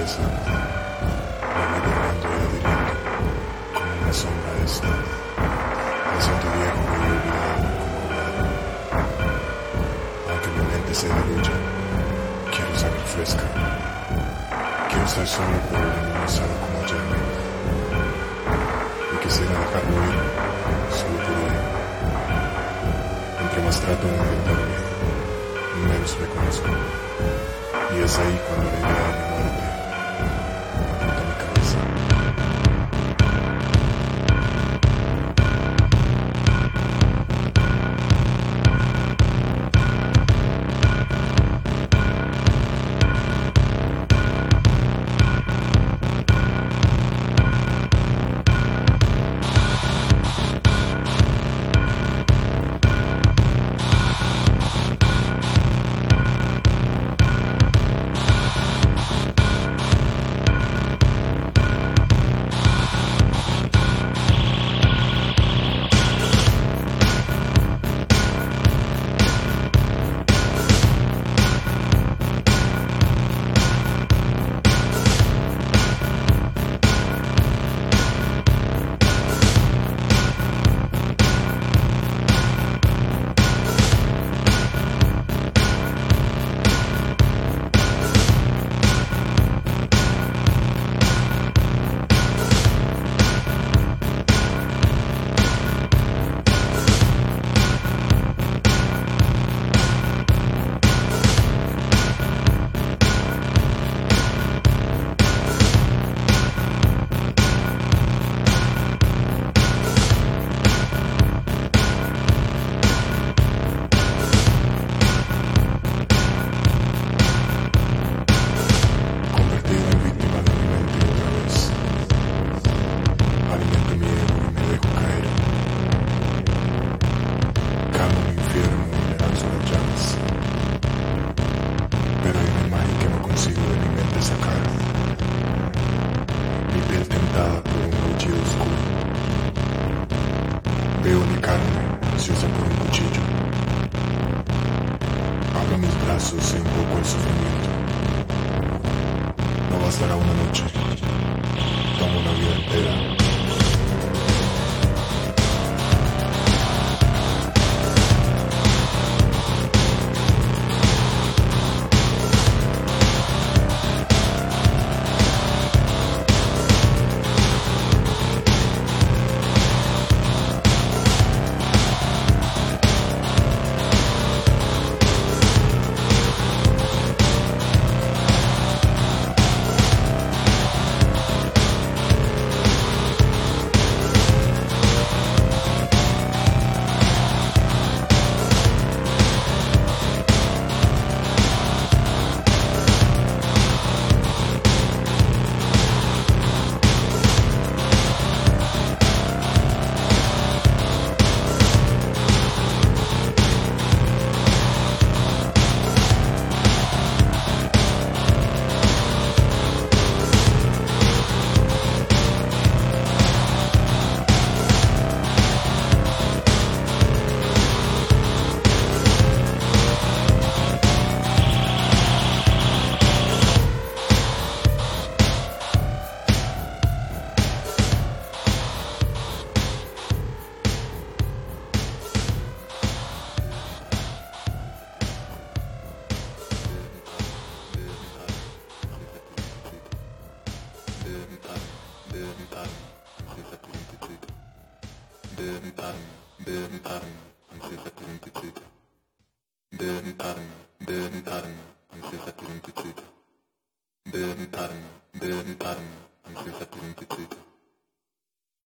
cabeza, me voy dormiendo y adhiriendo, como una sombra esta, al santo viejo que he olvidado como ahogado. Aunque mi mente se diluya, quiero sangre fresca, quiero estar solo pero luminosa como ayer. Y quisiera dejarlo ir, solo por hoy. Entre más trato de entenderme, menos me conozco. Y es ahí cuando la idea de mi muerte apunta mi cabeza. Pero hay una imagen que no consigo de mi mente sacar. Mi piel tentada por un aullido oscuro. Veo mi carne ansiosa por un cuchillo. Abro mis brazos e invoco el sufrimiento. No bastará una noche. Tomo una vida entera. Ansiedad